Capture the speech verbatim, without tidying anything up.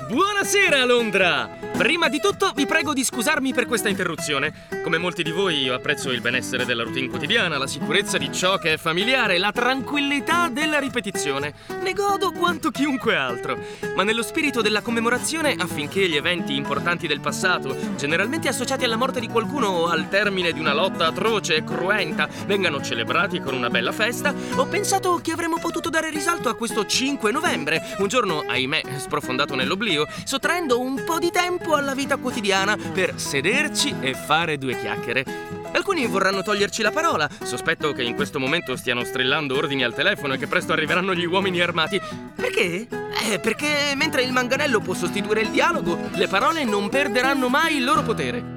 Buonasera Londra! Prima di tutto vi prego di scusarmi per questa interruzione. Come molti di voi io apprezzo il benessere della routine quotidiana, la sicurezza di ciò che è familiare, la tranquillità della ripetizione. Ne godo quanto chiunque altro. Ma nello spirito della commemorazione, affinché gli eventi importanti del passato, generalmente associati alla morte di qualcuno o al termine di una lotta atroce e cruenta, vengano celebrati con una bella festa, ho pensato che avremmo potuto dare risalto a questo cinque novembre, un giorno, ahimè, sprofondato nell'oblio, sottraendo un po' di tempo alla vita quotidiana per sederci e fare due chiacchiere. Alcuni vorranno toglierci la parola. Sospetto che in questo momento stiano strillando ordini al telefono e che presto arriveranno gli uomini armati. Perché? Eh, perché mentre il manganello può sostituire il dialogo, le parole non perderanno mai il loro potere.